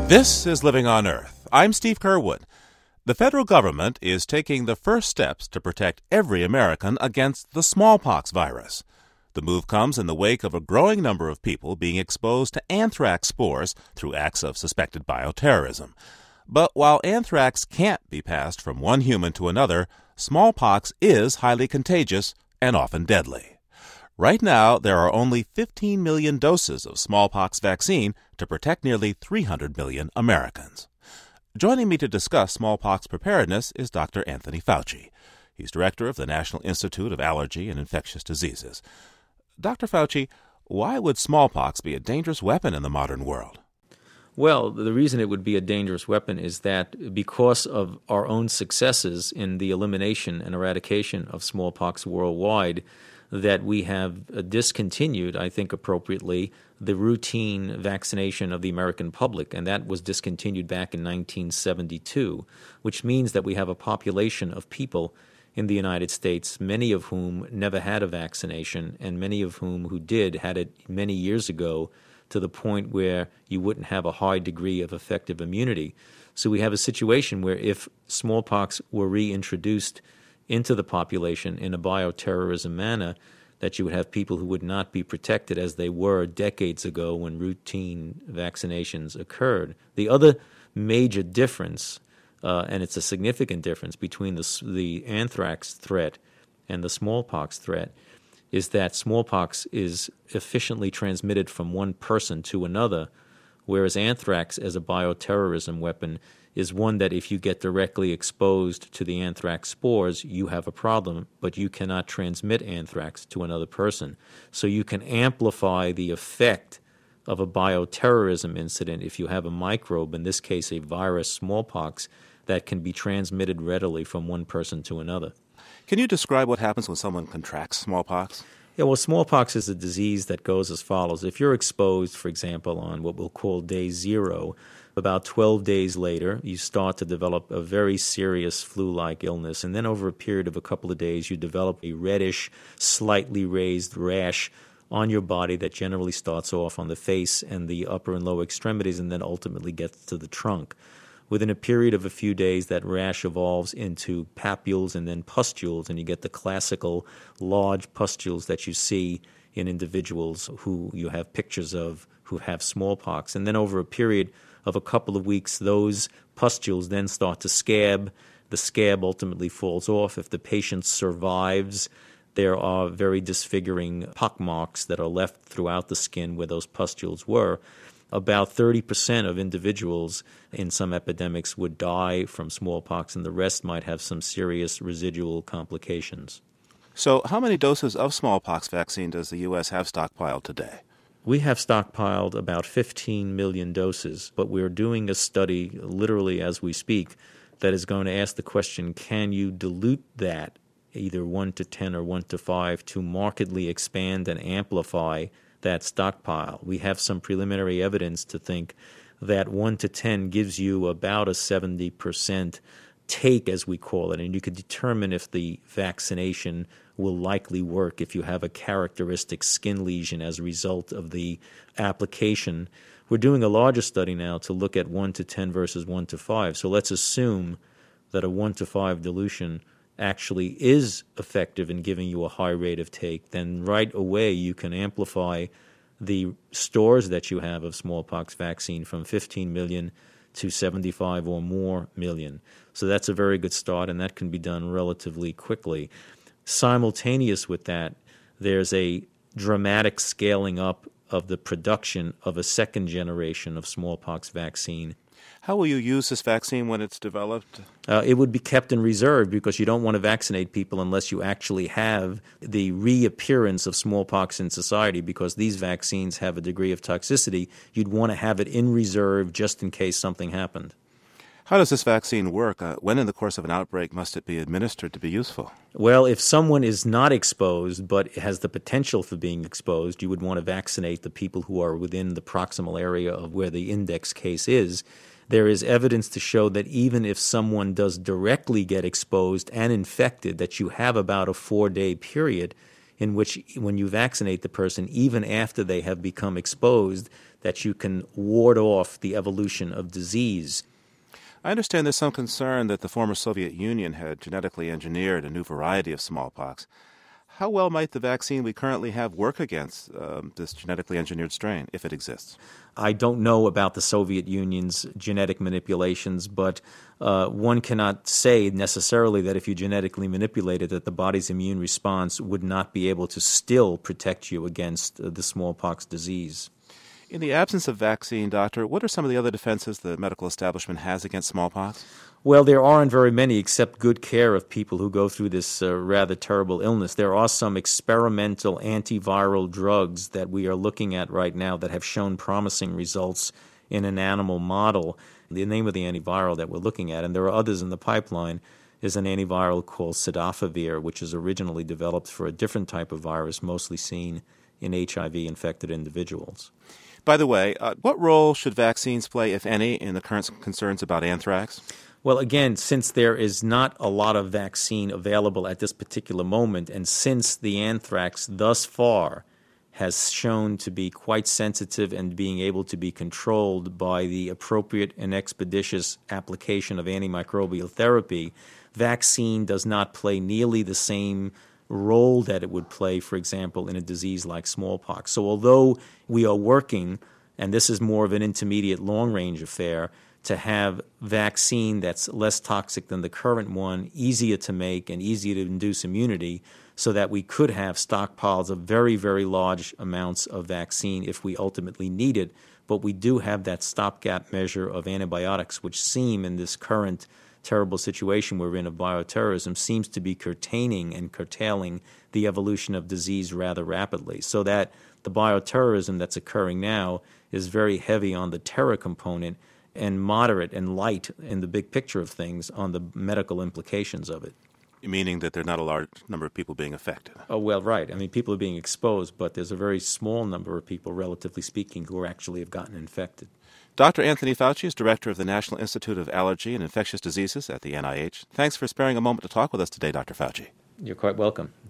This is Living on Earth. I'm Steve Curwood. The federal government is taking the first steps to protect every American against the smallpox virus. The move comes in the wake of a growing number of people being exposed to anthrax spores through acts of suspected bioterrorism. But while anthrax can't be passed from one human to another, smallpox is highly contagious and often deadly. Right now, there are only 15 million doses of smallpox vaccine to protect nearly 300 million Americans. Joining me to discuss smallpox preparedness is Dr. Anthony Fauci. He's director of the National Institute of Allergy and Infectious Diseases. Dr. Fauci, why would smallpox be a dangerous weapon in the modern world? Well, the reason it would be a dangerous weapon is that because of our own successes in the elimination and eradication of smallpox worldwide, that we have discontinued, I think appropriately, the routine vaccination of the American public, and that was discontinued back in 1972, which means that we have a population of people in the United States, many of whom never had a vaccination, and many of whom who did had it many years ago, to the point where you wouldn't have a high degree of effective immunity. So we have a situation where if smallpox were reintroduced into the population in a bioterrorism manner, that you would have people who would not be protected as they were decades ago when routine vaccinations occurred. The other major difference, and it's a significant difference between the anthrax threat and the smallpox threat, is that smallpox is efficiently transmitted from one person to another, whereas anthrax as a bioterrorism weapon is one that if you get directly exposed to the anthrax spores, you have a problem, but you cannot transmit anthrax to another person. So you can amplify the effect of a bioterrorism incident if you have a microbe, in this case a virus, smallpox, that can be transmitted readily from one person to another. Can you describe what happens when someone contracts smallpox? Yeah, well, smallpox is a disease that goes as follows. If you're exposed, for example, on what we'll call day 0, about 12 days later, you start to develop a very serious flu-like illness, and then over a period of a couple of days, you develop a reddish, slightly raised rash on your body that generally starts off on the face and the upper and lower extremities and then ultimately gets to the trunk. Within a period of a few days, that rash evolves into papules and then pustules, and you get the classical large pustules that you see in individuals who you have pictures of who have smallpox. And then over a period of a couple of weeks, those pustules then start to scab. The scab ultimately falls off. If the patient survives, there are very disfiguring pockmarks that are left throughout the skin where those pustules were. About 30% of individuals in some epidemics would die from smallpox, and the rest might have some serious residual complications. So how many doses of smallpox vaccine does the U.S. have stockpiled today? We have stockpiled about 15 million doses, but we're doing a study literally as we speak that is going to ask the question, can you dilute that, either 1 to 10 or 1 to 5, to markedly expand and amplify that stockpile? We have some preliminary evidence to think that 1 to 10 gives you about a 70% take, as we call it, and you could determine if the vaccination will likely work if you have a characteristic skin lesion as a result of the application. We're doing a larger study now to look at 1 to 10 versus 1 to 5. So let's assume that a 1 to 5 dilution actually is effective in giving you a high rate of take. Then right away you can amplify the stores that you have of smallpox vaccine from 15 million to 75 or more million. So that's a very good start, and that can be done relatively quickly. Simultaneous with that, there's a dramatic scaling up of the production of a second generation of smallpox vaccine. How will you use this vaccine when it's developed? It would be kept in reserve because you don't want to vaccinate people unless you actually have the reappearance of smallpox in society, because these vaccines have a degree of toxicity. You'd want to have it in reserve just in case something happened. How does this vaccine work? When in the course of an outbreak must it be administered to be useful? Well, if someone is not exposed but has the potential for being exposed, you would want to vaccinate the people who are within the proximal area of where the index case is. There is evidence to show that even if someone does directly get exposed and infected, that you have about a 4-day period in which when you vaccinate the person, even after they have become exposed, that you can ward off the evolution of disease. I understand there's some concern that the former Soviet Union had genetically engineered a new variety of smallpox. How well might the vaccine we currently have work against this genetically engineered strain, if it exists? I don't know about the Soviet Union's genetic manipulations, but one cannot say necessarily that if you genetically manipulate it, that the body's immune response would not be able to still protect you against the smallpox disease. In the absence of vaccine, Doctor, what are some of the other defenses the medical establishment has against smallpox? Well, there aren't very many except good care of people who go through this rather terrible illness. There are some experimental antiviral drugs that we are looking at right now that have shown promising results in an animal model. The name of the antiviral that we're looking at, and there are others in the pipeline, is an antiviral called Cidofovir, which is originally developed for a different type of virus, mostly seen in HIV-infected individuals. By the way, what role should vaccines play, if any, in the current concerns about anthrax? Well, again, since there is not a lot of vaccine available at this particular moment, and since the anthrax thus far has shown to be quite sensitive and being able to be controlled by the appropriate and expeditious application of antimicrobial therapy, vaccine does not play nearly the same role that it would play, for example, in a disease like smallpox. So although we are working, and this is more of an intermediate long-range affair, to have vaccine that's less toxic than the current one, easier to make and easier to induce immunity, so that we could have stockpiles of very, very large amounts of vaccine if we ultimately need it. But we do have that stopgap measure of antibiotics, which seem in this current terrible situation we're in of bioterrorism seems to be curtailing the evolution of disease rather rapidly, so that the bioterrorism that's occurring now is very heavy on the terror component and moderate and light in the big picture of things on the medical implications of it. Meaning that there are not a large number of people being affected. Oh, well, right. I mean, people are being exposed, but there's a very small number of people, relatively speaking, who actually have gotten infected. Dr. Anthony Fauci is director of the National Institute of Allergy and Infectious Diseases at the NIH. Thanks for sparing a moment to talk with us today, Dr. Fauci. You're quite welcome.